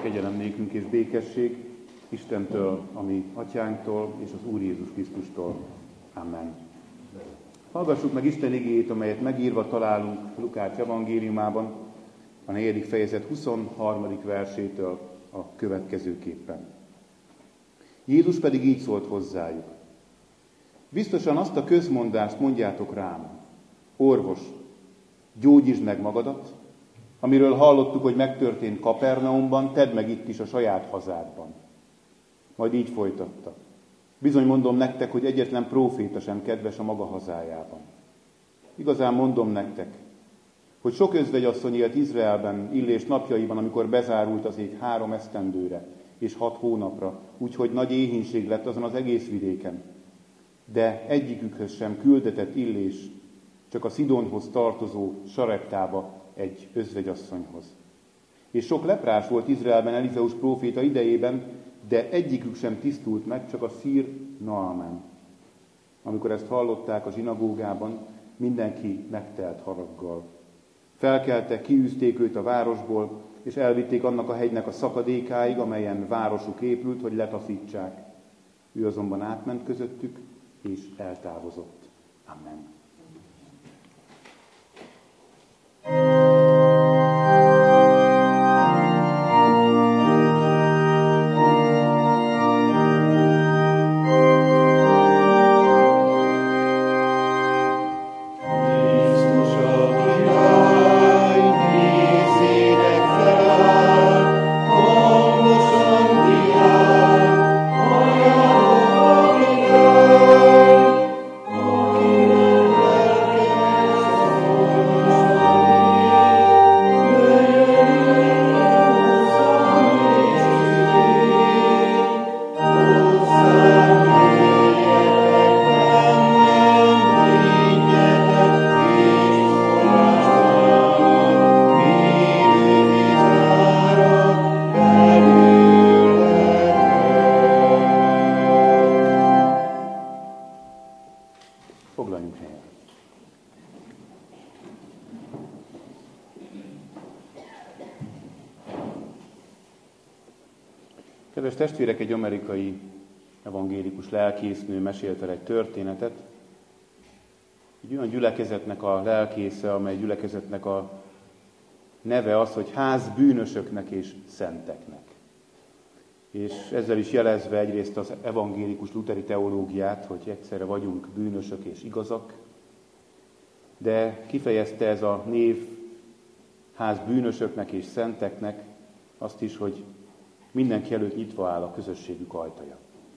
kegyelem nékünk és békesség Istentől, a mi atyánktól és az Úr Jézus Krisztustól. Amen. Hallgassuk meg Isten igéjét, amelyet megírva találunk Lukács evangéliumában, a 4. fejezet 23. versétől a következőképpen. Jézus pedig így szólt hozzájuk. Biztosan azt a közmondást mondjátok rám, orvos, gyógyítsd meg magadat, amiről hallottuk, hogy megtörtént Kapernaumban, tedd meg itt is a saját hazádban. Majd így folytatta. Bizony mondom nektek, hogy egyetlen próféta sem kedves a maga hazájában. Igazán mondom nektek, hogy sok özvegyasszony élt Izraelben Illés napjaiban, amikor bezárult az ég 3 esztendőre és 6 hónapra, úgyhogy nagy éhínség lett azon az egész vidéken. De egyikükhöz sem küldetett Illés, csak a Szidonhoz tartozó Sareptába egy özvegyasszonyhoz. És sok leprás volt Izraelben Elizeus próféta idejében, de egyikük sem tisztult meg, csak a szír Naamán. Amikor ezt hallották a zsinagógában, mindenki megtelt haraggal. Felkeltek, kiűzték őt a városból, és elvitték annak a hegynek a szakadékáig, amelyen városuk épült, hogy letaszítsák. Ő azonban átment közöttük, és eltávozott. Amen. Kedves testvérek, egy amerikai evangélikus lelkésznő mesélt el egy történetet. Egy olyan gyülekezetnek a lelkésze, amely gyülekezetnek a neve az, hogy ház bűnösöknek és szenteknek. És ezzel is jelezve egyrészt az evangélikus luteri teológiát, hogy egyszerre vagyunk bűnösök és igazak, de kifejezte ez a név ház bűnösöknek és szenteknek azt is, hogy mindenki előtt nyitva áll a közösségük ajtaja.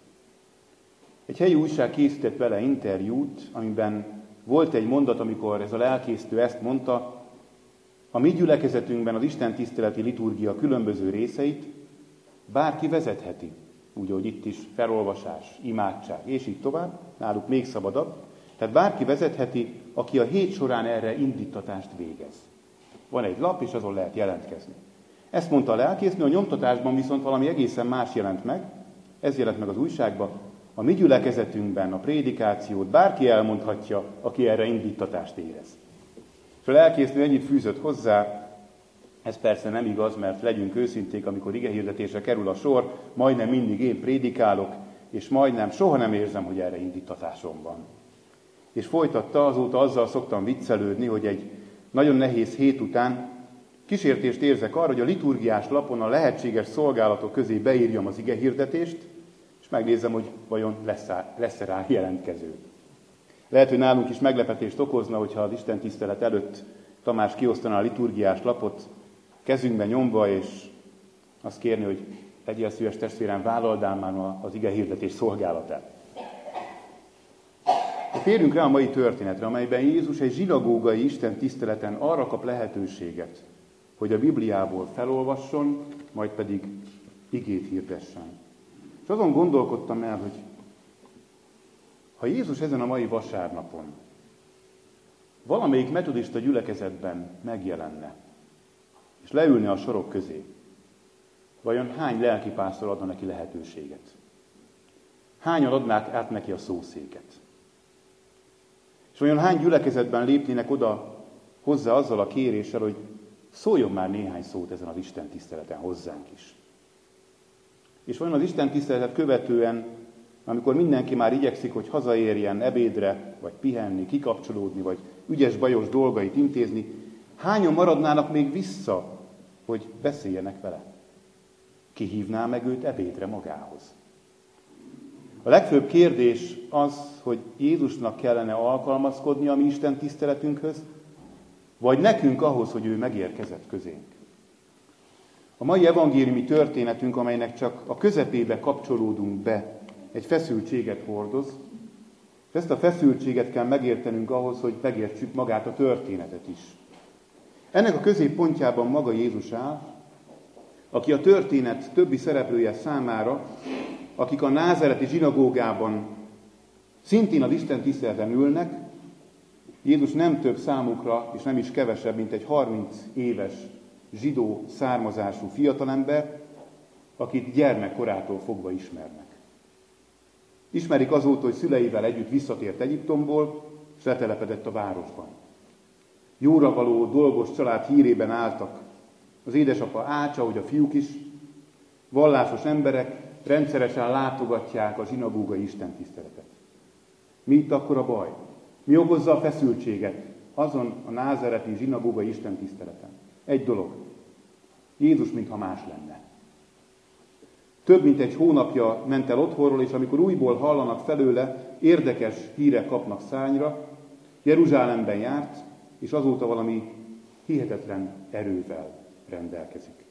Egy helyi újság készített vele interjút, amiben volt egy mondat, amikor ez a lelkésztő ezt mondta, a mi gyülekezetünkben az istentiszteleti liturgia különböző részeit bárki vezetheti, úgy, ahogy itt is felolvasás, imádság, és így tovább, náluk még szabadabb. Tehát bárki vezetheti, aki a hét során erre indítatást végez. Van egy lap, és azon lehet jelentkezni. Ezt mondta a lelkésznő, a nyomtatásban viszont valami egészen más jelent meg, ez jelent meg az újságban. A mi gyülekezetünkben a prédikációt bárki elmondhatja, aki erre indítatást érez. És a lelkésznő ennyit fűzött hozzá, ez persze nem igaz, mert legyünk őszinték, amikor igehirdetésre kerül a sor, majdnem mindig én prédikálok, és majdnem soha nem érzem, hogy erre indítatásom van. És folytatta, azóta azzal szoktam viccelődni, hogy egy nagyon nehéz hét után kísértést érzek arra, hogy a liturgiás lapon a lehetséges szolgálatok közé beírjam az igehirdetést, és megnézem, hogy vajon lesz-e rá jelentkező. Lehet, hogy nálunk is meglepetést okozna, hogyha az istentisztelet előtt Tamás kiosztaná a liturgiás lapot kezünkbe nyomva, és azt kérni, hogy legyél szíves testvérem, vállald már az igehirdetés szolgálatát. Térjünk rá a mai történetre, amelyben Jézus egy zsinagógai istentiszteleten arra kap lehetőséget, hogy a Bibliából felolvasson, majd pedig igét hirdessen. És azon gondolkodtam el, hogy ha Jézus ezen a mai vasárnapon valamelyik metodista gyülekezetben megjelenne, és leülne a sorok közé, vajon hány lelkipásztor adna neki lehetőséget? Hányan adnák át neki a szószéket? És vajon hány gyülekezetben lépnének oda hozzá azzal a kéréssel, hogy szóljon már néhány szót ezen az istentiszteleten hozzánk is. És vajon az Isten tiszteletet követően, amikor mindenki már igyekszik, hogy hazaérjen ebédre, vagy pihenni, kikapcsolódni, vagy ügyes-bajos dolgait intézni, hányan maradnának még vissza, hogy beszéljenek vele? Ki hívná meg őt ebédre magához? A legfőbb kérdés az, hogy Jézusnak kellene alkalmazkodni a mi Isten tiszteletünkhöz, vagy nekünk ahhoz, hogy ő megérkezett közénk. A mai evangéliumi történetünk, amelynek csak a közepébe kapcsolódunk be, egy feszültséget hordoz, és ezt a feszültséget kell megértenünk ahhoz, hogy megértsük magát a történetet is. Ennek a középpontjában maga Jézus áll, aki a történet többi szereplője számára, akik a názáreti zsinagógában szintén az Isten tiszteleten ülnek, Jézus nem több számukra, és nem is kevesebb, mint egy 30 éves zsidó származású fiatalember, akit gyermekkorától fogva ismernek. Ismerik azóta, hogy szüleivel együtt visszatért Egyiptomból, és letelepedett a városban. Jóra való, dolgos család hírében álltak. Az édesapa ácsa, hogy a fiúk is, vallásos emberek rendszeresen látogatják a zsinagógai istentiszteletet. Mi itt akkor a baj? Mi okozza a feszültséget azon a názáreti zsinagógai istentiszteleten? Egy dolog. Jézus mintha más lenne. Több mint egy hónapja ment el otthonról, és amikor újból hallanak felőle, érdekes hírek kapnak szárnyra, Jeruzsálemben járt, és azóta valami hihetetlen erővel rendelkezik.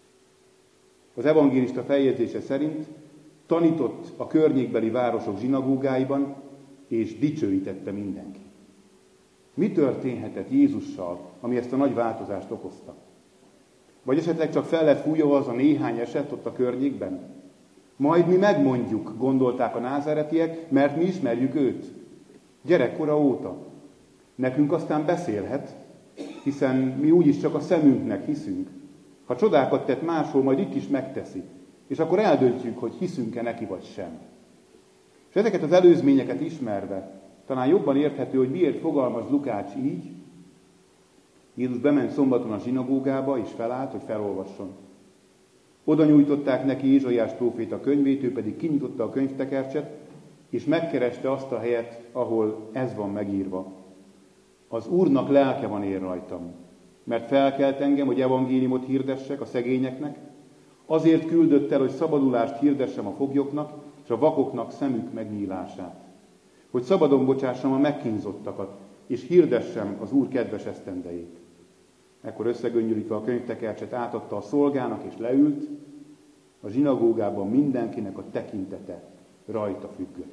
Az evangélista feljegyzése szerint tanított a környékbeli városok zsinagógáiban, és dicsőítette mindenki. Mi történhetett Jézussal, ami ezt a nagy változást okozta? Vagy esetleg csak fel lett fújva az a néhány eset ott a környékben? Majd mi megmondjuk, gondolták a názáretiek, mert mi ismerjük őt. Gyerekkora óta. Nekünk aztán beszélhet, hiszen mi úgyis csak a szemünknek hiszünk. Ha csodákat tett máshol, majd itt is megteszi. És akkor eldöntjük, hogy hiszünk-e neki vagy sem. És ezeket az előzményeket ismerve, talán jobban érthető, hogy miért fogalmaz Lukács így. Jézus bement szombaton a zsinagógába, és felállt, hogy felolvasson. Oda nyújtották neki Ézsaiás próféta könyvét, ő pedig kinyitotta a könyvtekercset, és megkereste azt a helyet, ahol ez van megírva. Az Úrnak lelke van én rajtam, mert felkelt engem, hogy evangéliumot hirdessek a szegényeknek, azért küldött el, hogy szabadulást hirdessem a foglyoknak, és a vakoknak szemük megnyílását. Hogy szabadon bocsássam a megkínzottakat, és hirdessem az Úr kedves esztendejét. Ekkor összegöngyölítve a könyvtekercset átadta a szolgának, és leült, a zsinagógában mindenkinek a tekintete rajta függött.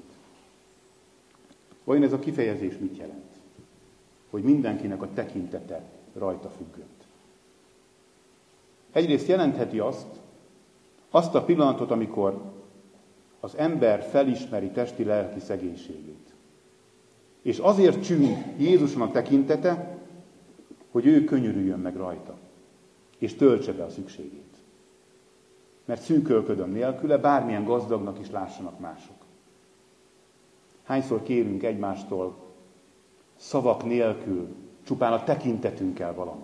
Vajon ez a kifejezés mit jelent? Hogy mindenkinek a tekintete rajta függött. Egyrészt jelentheti azt a pillanatot, amikor az ember felismeri testi-lelki szegénységét. És azért csüng Jézuson a tekintete, hogy ő könyörüljön meg rajta, és töltse be a szükségét. Mert szűkölködöm nélküle, bármilyen gazdagnak is lássanak mások. Hányszor kérünk egymástól szavak nélkül, csupán a tekintetünkkel valamit.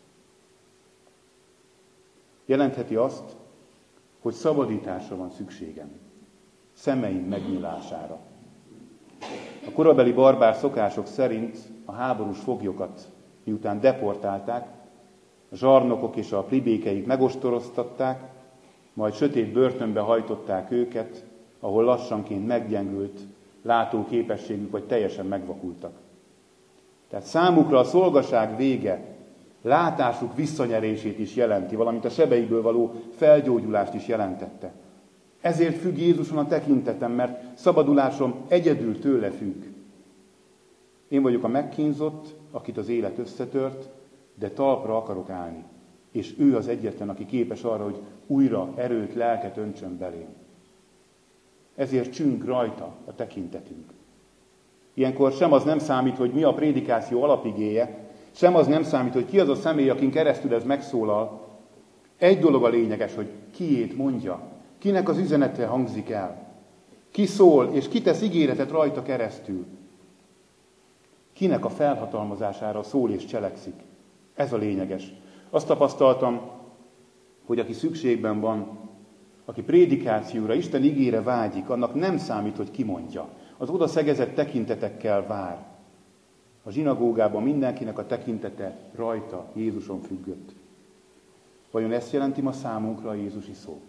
Jelentheti azt, hogy szabadításra van szükségem, szemeim megnyílására. A korabeli barbár szokások szerint a háborús foglyokat, miután deportálták, a zsarnokok és a plibékeik megostoroztatták, majd sötét börtönbe hajtották őket, ahol lassanként meggyengült látóképességük, vagy teljesen megvakultak. Tehát számukra a szolgaság vége látásuk visszanyerését is jelenti, valamint a sebeiből való felgyógyulást is jelentette. Ezért függ Jézuson a tekintetem, mert szabadulásom egyedül tőle függ. Én vagyok a megkínzott, akit az élet összetört, de talpra akarok állni. És ő az egyetlen, aki képes arra, hogy újra erőt, lelket öntsön belém. Ezért csüng rajta a tekintetünk. Ilyenkor sem az nem számít, hogy mi a prédikáció alapigéje, sem az nem számít, hogy ki az a személy, akin keresztül ez megszólal. Egy dolog a lényeges, hogy kiét mondja, kinek az üzenete hangzik el, ki szól, és ki tesz ígéretet rajta keresztül. Kinek a felhatalmazására szól és cselekszik. Ez a lényeges. Azt tapasztaltam, hogy aki szükségben van, aki prédikációra, Isten igére vágyik, annak nem számít, hogy kimondja. Az oda szegezett tekintetekkel vár. A zsinagógában mindenkinek a tekintete rajta, Jézuson függött. Vajon ezt jelenti ma számunkra a Jézusi szó?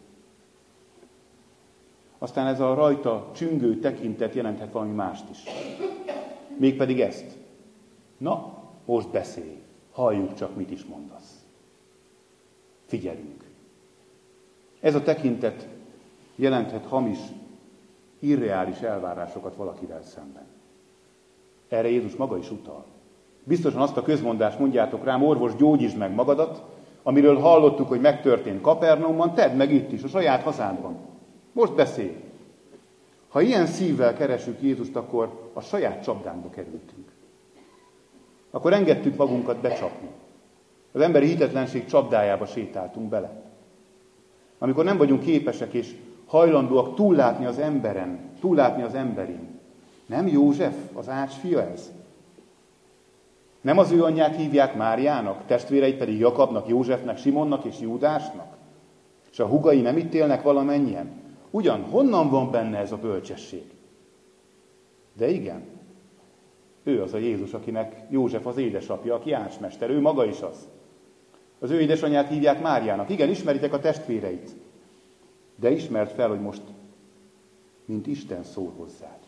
Aztán ez a rajta csüngő tekintet jelenthet valami mást is. Mégpedig ezt. Na, most beszélj, halljuk csak, mit is mondasz. Figyelünk. Ez a tekintet jelenthet hamis, irreális elvárásokat valakivel szemben. Erre Jézus maga is utal. Biztosan azt a közmondást mondjátok rám, orvos, gyógyítsd meg magadat, amiről hallottuk, hogy megtörtént Kapernaumban, tedd meg itt is, a saját hazádban. Most beszélj. Ha ilyen szívvel keresünk Jézust, akkor a saját csapdánkba kerültünk. Akkor engedtük magunkat becsapni. Az emberi hitetlenség csapdájába sétáltunk bele. Amikor nem vagyunk képesek és hajlandóak túllátni az emberen, túllátni az emberin. Nem József, az Ács fia ez? Nem az ő anyját hívják Máriának, testvéreit pedig Jakabnak, Józsefnek, Simonnak és Júdásnak? És a húgai nem itt élnek valamennyien? Ugyan, honnan van benne ez a bölcsesség? De igen, ő az a Jézus, akinek József az édesapja, aki ácsmester, ő maga is az. Az ő édesanyját hívják Máriának. Igen, ismeritek a testvéreit. De ismerd fel, hogy most, mint Isten szól hozzád.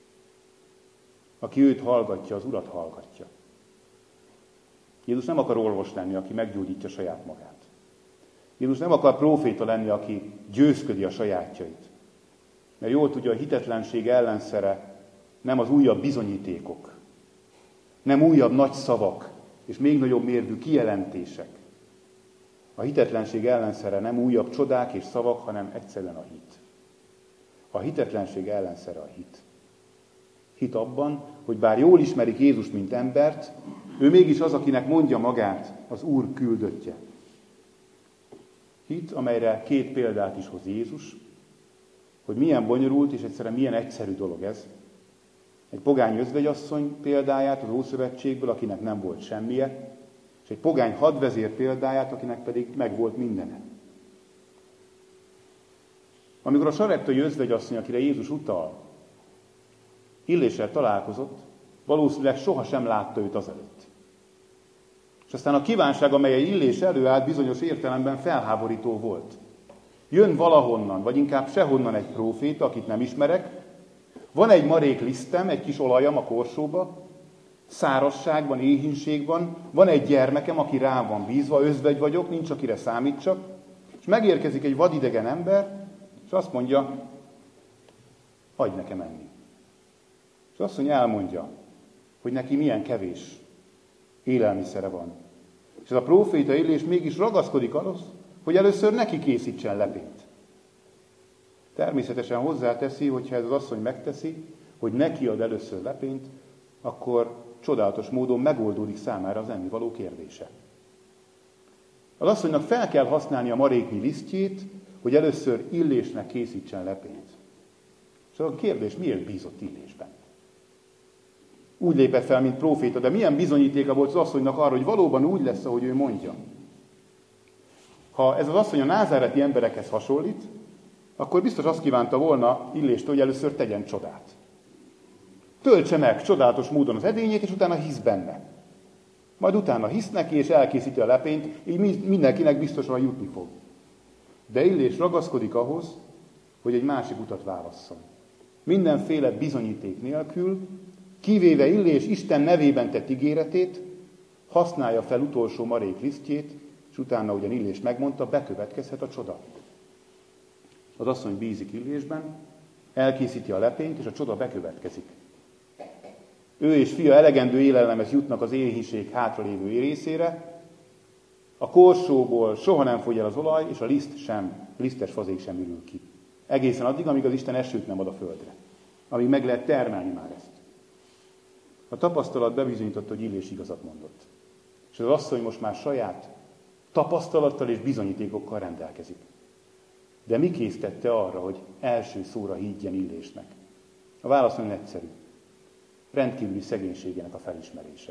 Aki őt hallgatja, az Urat hallgatja. Jézus nem akar orvos lenni, aki meggyógyítja saját magát. Jézus nem akar próféta lenni, aki győzködi a sajátjait. Mert jól tudja, a hitetlenség ellenszere nem az újabb bizonyítékok, nem újabb nagy szavak, és még nagyobb mérvű kijelentések. A hitetlenség ellenszere nem újabb csodák és szavak, hanem egyszerűen a hit. A hitetlenség ellenszere a hit. Hit abban, hogy bár jól ismerik Jézust, mint embert, ő mégis az, akinek mondja magát az Úr küldöttje. Hit, amelyre két példát is hoz Jézus, hogy milyen bonyolult és egyszerűen milyen egyszerű dolog ez. Egy pogány özvegyasszony példáját az Ószövetségből, akinek nem volt semmije, és egy pogány hadvezér példáját, akinek pedig megvolt mindene. Amikor a sareptai özvegyasszony, akire Jézus utal, Illéssel találkozott, valószínűleg sohasem látta őt azelőtt. És aztán a kívánság, amely Illés előállt, bizonyos értelemben felháborító volt. Jön valahonnan, vagy inkább sehonnan egy próféta, akit nem ismerek, van egy marék lisztem, egy kis olajam a korsóba, szárazságban, éhínségban, van egy gyermekem, aki rám van bízva, özvegy vagyok, nincs akire számítsak, és megérkezik egy vadidegen ember, és azt mondja, adj nekem enni. És azt mondja, elmondja, hogy neki milyen kevés élelmiszere van. És ez a próféta Illés mégis ragaszkodik ahhoz, hogy először neki készítsen lepényt. Természetesen hozzáteszi, hogyha ez az asszony megteszi, hogy neki ad először lepényt, akkor csodálatos módon megoldódik számára az ennivaló kérdése. Az asszonynak fel kell használni a maréknyi lisztjét, hogy először Illésnek készítsen lepényt. És a kérdés, miért bízott Illésben? Úgy lépett fel, mint próféta, de milyen bizonyítéka volt az asszonynak arra, hogy valóban úgy lesz, ahogy ő mondja. Ha ez az asszony a názáreti emberekhez hasonlít, akkor biztos azt kívánta volna Illéstől, hogy először tegyen csodát. Töltse meg csodálatos módon az edényét, és utána hisz benne. Majd utána hisz neki, és elkészíti a lepényt, így mindenkinek biztosan jutni fog. De Illés ragaszkodik ahhoz, hogy egy másik utat válasszon. Mindenféle bizonyíték nélkül, kivéve Illés Isten nevében tett ígéretét, használja fel utolsó marék lisztjét, és utána, ugyan Illés megmondta, bekövetkezhet a csoda. Az asszony bízik Illésben, elkészíti a lepényt, és a csoda bekövetkezik. Ő és fia elegendő élelemhez jutnak az éhínség hátralévő részére, a korsóból soha nem fogy el az olaj, és a lisztes fazék sem ürül ki. Egészen addig, amíg az Isten esőt nem ad a földre. Amíg meg lehet termelni már ezt. A tapasztalat bebizonyította, hogy Illés igazat mondott. És az asszony most már saját tapasztalattal és bizonyítékokkal rendelkezik. De mi késztette arra, hogy első szóra higgyen Illésnek? A válasz nagyon egyszerű. Rendkívüli szegénységének a felismerése.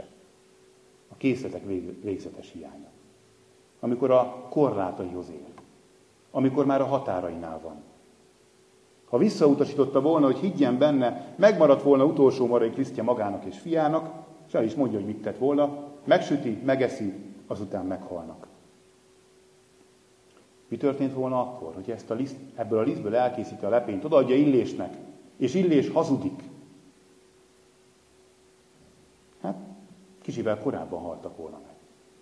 A készletek végzetes hiánya. Amikor a korlátaihoz ér. amikor már a határainál van. Ha visszautasította volna, hogy higgyen benne, megmaradt volna utolsó marai Krisztja magának és fiának, és el is mondja, hogy mit tett volna, megsüti, megeszi, azután meghalnak. Mi történt volna akkor, hogy ebből a lisztből elkészíti a lepényt, odaadja Illésnek, és Illés hazudik? Hát, kicsivel korábban haltak volna meg.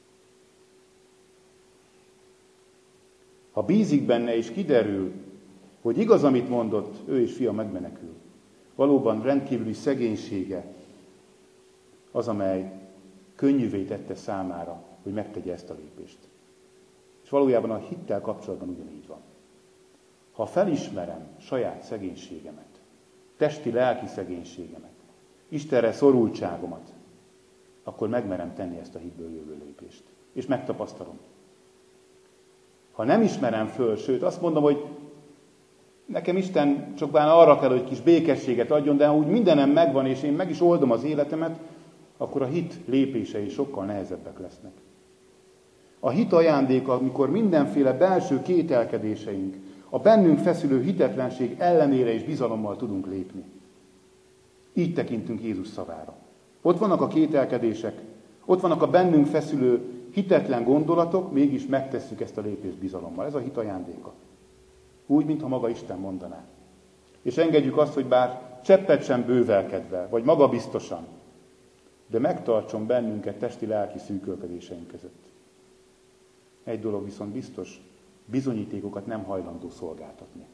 Ha bízik benne és kiderül, hogy igaz, amit mondott, ő és fia megmenekül. Valóban rendkívüli szegénysége az, amely könnyűvé tette számára, hogy megtegye ezt a lépést. És valójában a hittel kapcsolatban ugyanígy van. Ha felismerem saját szegénységemet, testi-lelki szegénységemet, Istenre szorultságomat, akkor megmerem tenni ezt a hitből jövő lépést. És megtapasztalom. Ha nem ismerem föl, sőt azt mondom, hogy nekem Isten csupán arra kell, hogy kis békességet adjon, de ha úgy mindenem megvan, és én meg is oldom az életemet, akkor a hit lépései sokkal nehezebbek lesznek. A hit ajándéka, amikor mindenféle belső kételkedéseink, a bennünk feszülő hitetlenség ellenére is bizalommal tudunk lépni. Így tekintünk Jézus szavára. Ott vannak a kételkedések, ott vannak a bennünk feszülő hitetlen gondolatok, mégis megtesszük ezt a lépést bizalommal. Ez a hit ajándéka. Úgy, mintha maga Isten mondaná. És engedjük azt, hogy bár cseppet sem bővelkedve, vagy magabiztosan, de megtartson bennünket testi-lelki szűkölködéseink között. Egy dolog viszont biztos, bizonyítékokat nem hajlandó szolgáltatni.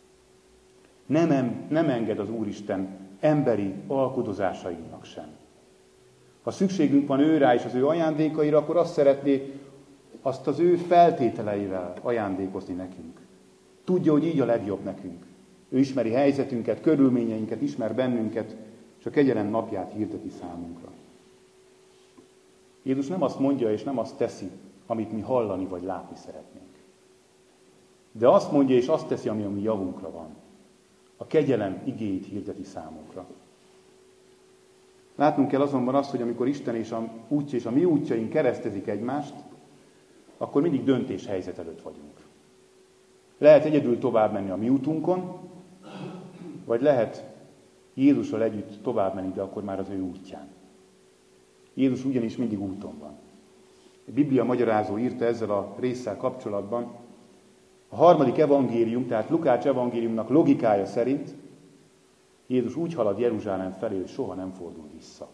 Nem enged az Úristen emberi alkudozásainknak sem. Ha szükségünk van őrá és az ő ajándékaira, akkor azt szeretné azt az ő feltételeivel ajándékozni nekünk. Tudja, hogy így a legjobb nekünk. Ő ismeri helyzetünket, körülményeinket, ismer bennünket, és a kegyelem napját hirdeti számunkra. Jézus nem azt mondja és nem azt teszi, amit mi hallani vagy látni szeretnénk. De azt mondja és azt teszi, ami a mi javunkra van. A kegyelem igéit hirdeti számunkra. Látnunk kell azonban azt, hogy amikor Isten és a útja és a mi útjaink keresztezik egymást, akkor mindig döntéshelyzet előtt vagyunk. Lehet egyedül tovább menni a mi útunkon, vagy lehet Jézussal együtt tovább menni, de akkor már az ő útján. Jézus ugyanis mindig úton van. A Biblia magyarázó írta ezzel a résszel kapcsolatban, a harmadik evangélium, tehát Lukács evangéliumnak logikája szerint Jézus úgy halad Jeruzsálem felé, hogy soha nem fordul vissza.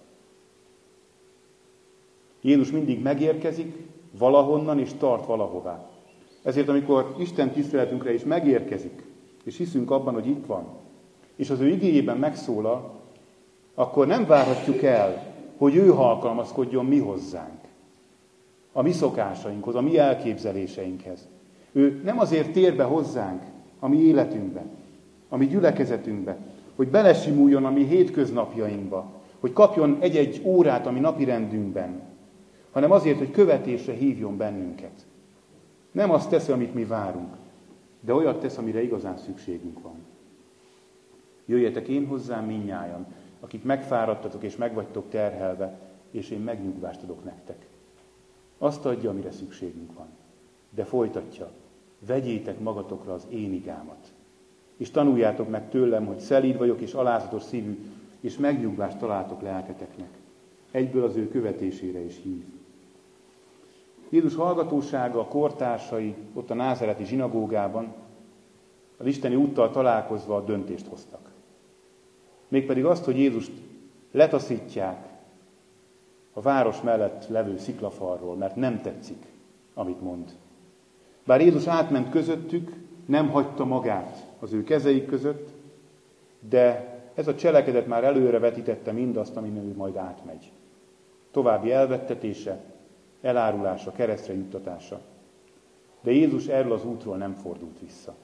Jézus mindig megérkezik valahonnan és tart valahová. Ezért, amikor Isten tiszteletünkre is megérkezik, és hiszünk abban, hogy itt van, és az ő igéjében megszólal, akkor nem várhatjuk el, hogy ő alkalmazkodjon mi hozzánk, a mi szokásainkhoz, a mi elképzeléseinkhez. Ő nem azért tér be hozzánk a mi életünkbe, a mi gyülekezetünkbe, hogy belesimuljon a mi hétköznapjainkba, hogy kapjon egy-egy órát a mi napirendünkben, hanem azért, hogy követésre hívjon bennünket. Nem azt teszi, amit mi várunk, de olyat tesz, amire igazán szükségünk van. Jöjjetek én hozzám mindnyájan, akik megfáradtatok és megvagytok terhelve, és én megnyugvást adok nektek. Azt adja, amire szükségünk van. De folytatja, vegyétek magatokra az én igámat. És tanuljátok meg tőlem, hogy szelíd vagyok és alázatos szívű, és megnyugvást találtok lelketeknek. Egyből az ő követésére is hív. Jézus hallgatósága, a kortársai ott a názáreti zsinagógában az isteni úttal találkozva a döntést hoztak. Mégpedig azt, hogy Jézust letaszítják a város mellett levő sziklafalról, mert nem tetszik, amit mond. Bár Jézus átment közöttük, nem hagyta magát az ő kezeik között, de ez a cselekedet már előre vetítette mindazt, amin ő majd átmegy. További elvettetése, elárulása, keresztre juttatása. De Jézus erről az útról nem fordult vissza.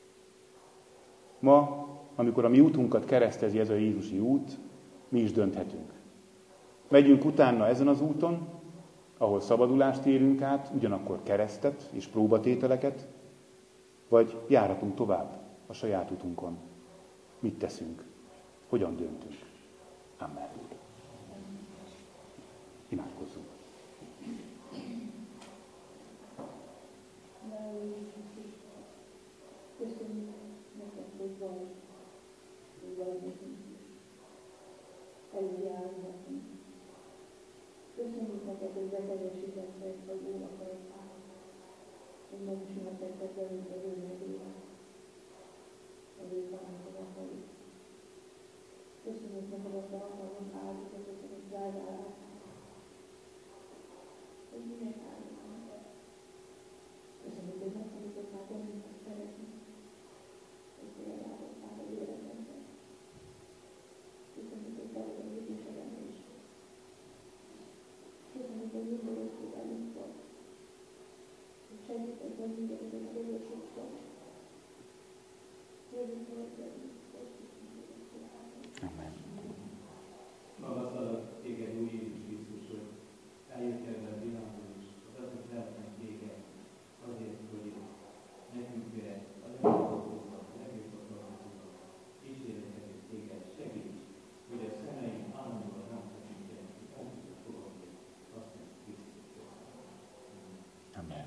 Ma, amikor a mi útunkat keresztezi ez a Jézusi út, mi is dönthetünk. Megyünk utána ezen az úton, ahol szabadulást érünk át, ugyanakkor keresztet és próbatételeket, vagy járhatunk tovább a saját utunkon. Mit teszünk? Hogyan döntünk? Amen. Imádkozzunk. neked, hogy beteljesítetted a jó akaratát, hogy megismertetted velünk az ő nevében, az ő parancsolatait. Köszönjük neked azt a hatalmas áldozatot, amit rád hogy minek állunk neked. Köszönjük, hogy megtanítottál bennünket szeretni, hogy te eláldottál az életünket. Köszönjük, hogy te vagy a végésedben is. Köszönjük, hogy mindörökké velünk vagy. Hogy segíted bennünket ezen a dolgok sokszor. Jöjjünk majd velünk, hogy Amen. Magasztalak téged, új Jézus Krisztus, hogy eljöttél ebben a pillanatban is, az azok lehetnek téged azért, hogy nekünk az elfogadókat, megjutathatókat, kísérleteket téged segíts, hogy a szemeink állandóan nem tekintjenek, hogy el tudjuk fogadni azt, hogy Krisztus. Amen.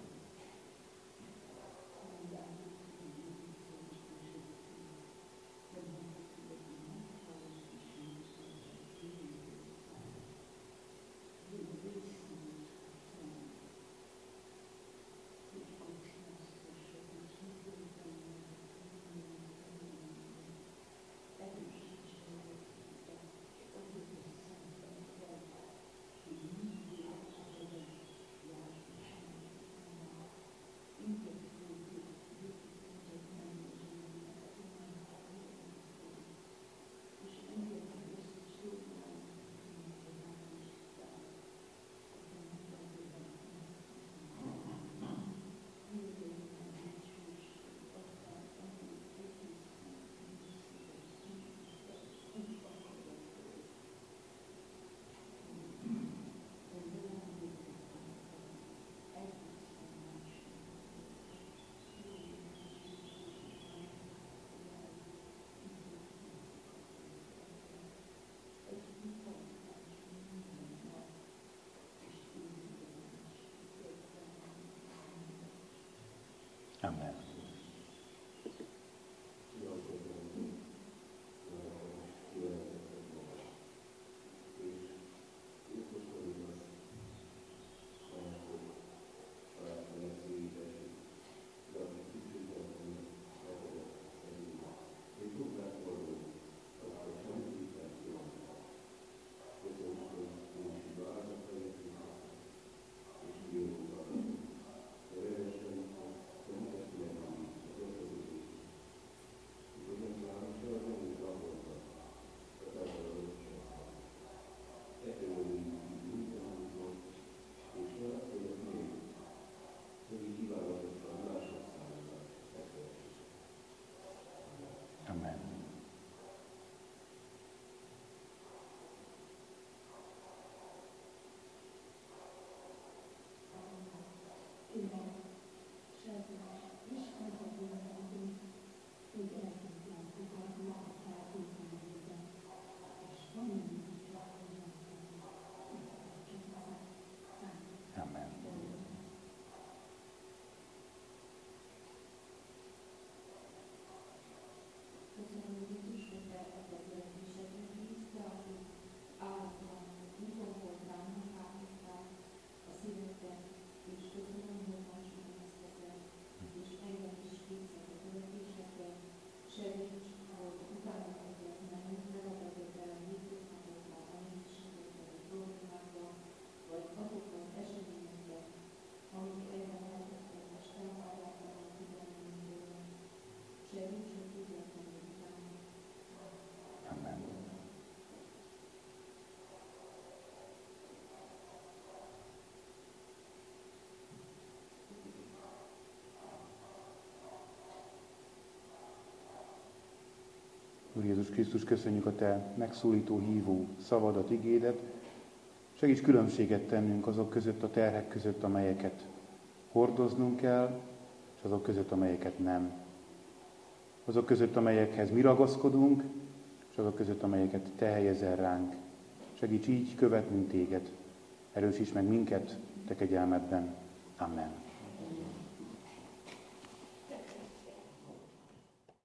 Amen. Amen. Amen. köszönöm, Jézus, hogy te ebben a lehetőségben bízta, hogy állandóan mindenhol ránk állítál a szívedben, és köszönöm, hogy másnak ezt teszed, és engem is képzett a törekvésedben, segíts, hogy utána neked menni, ne ragadjak el a hétköznapokban, a nehézségekben, a problémákban, vagy azokban az eseményekben, amik engem eltettek, és nem akarják a figyelmünkről. Segíts, hogy tudjak menni utána. Amen. Úr Jézus Krisztus, köszönjük a Te megszólító, hívó szavadat, igédet. Segíts különbséget tennünk azok között, a terhek között, amelyeket hordoznunk kell, és azok között, amelyeket nem. Azok között, amelyekhez mi ragaszkodunk, és azok között, amelyeket Te helyezel ránk. Segíts így követnünk Téged. Erősíts meg minket Te kegyelmedben. Amen.